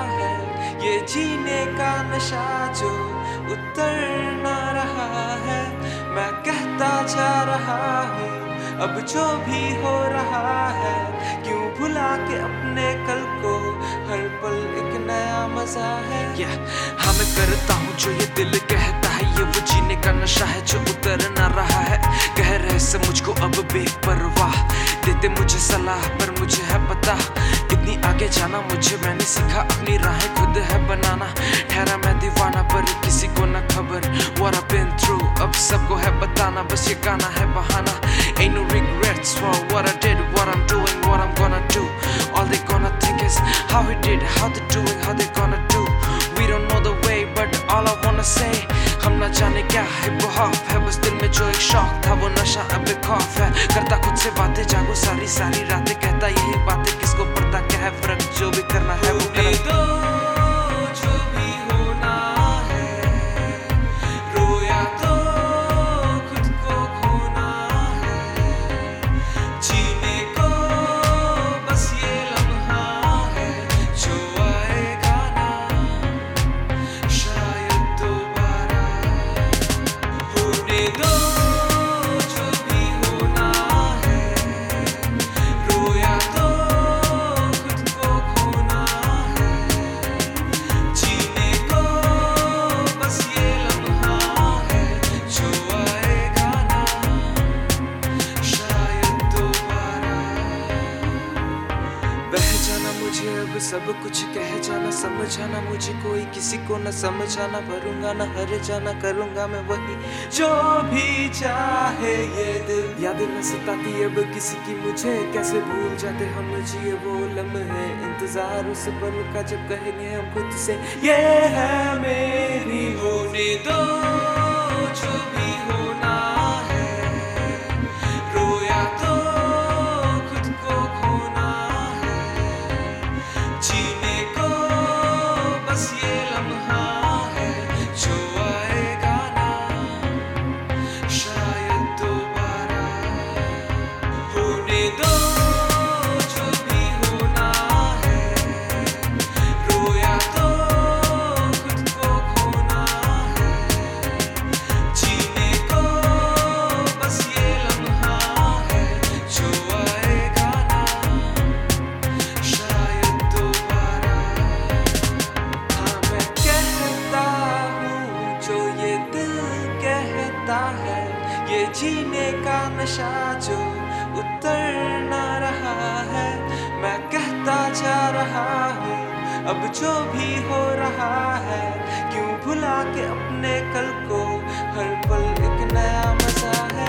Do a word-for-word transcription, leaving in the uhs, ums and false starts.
है ये जीने का नशा जो उतर ना रहा है। मैं कहता जा रहा हूँ अब जो भी हो रहा है, क्यों भुला के अपने कल को, हर पल एक नया मजा है। yeah, हाँ मैं करता हूँ जो ये दिल कहता है, ये वो जीने का नशा है जो उतर ना रहा है। कह रहे से मुझको अब बेपरवाह, देते मुझे सलाह पर मुझे है पता कितनी आगे जाना मुझे। मैंने सीखा अपनी राहें खुद है बनाना, ठहरा मैं दीवाना पर किसी को न खबर। What I've been through अब सबको है बताना, बस ये गाना है बहाना। Ain't no regrets for what I did, what I'm doing, what I'm gonna do. All they gonna think is how he did, how they doing, how they gonna do. We don't know the way but all I wanna say, हम ना जाने क्या है बहुत है, बस दिल में जो एक शौक था वो नशा अब एक खौफ है। करता खुद से बातें, जागो सारी सारी रातें, कहता यही बातें, किसको पड़ता क्या है फर्क, जो भी करना है वो कर दो। जो भी होना है, रोया तो खुद को खोना है, जीने को बस ये लम्हा है जो आएगा ना शायद दोबारा। होने दो जो भी होना है, रोया तो खुद को खोना है, जीने को बस ये लम्हा है जो आएगा ना शायद दोबारा। बह जाना मुझे अब सब कुछ कह जाना, समझाना मुझे कोई किसी को न समझाना, भरूंगा न हर जाना, करूंगा मैं वही जो भी चाहे ये दिल। यादें न सताती अब किसी की मुझे, कैसे भूल जाते हम जिए वो लम्हे, इंतजार उस पल का जब कहेंगे हम खुद से ये है मेरी। होने दो जो भी होना है, रोया तो खुद को खोना है, जीने को बस ये लम्हा है जो आएगा ना शायद दोबारा। होने दो जो भी होना है, रोया तो खुद को खोना है, जीने को बस ये लम्हा है जो आएगा ना शायद दोबारा। हाँ मैं कहता हूँ जो ये दिल कहता है, ये जीने का नशा जो उतर ना रहा है। मैं कहता जा रहा हूँ अब जो भी हो रहा है, क्यों भुला के अपने कल को, हर पल एक नया मजा है।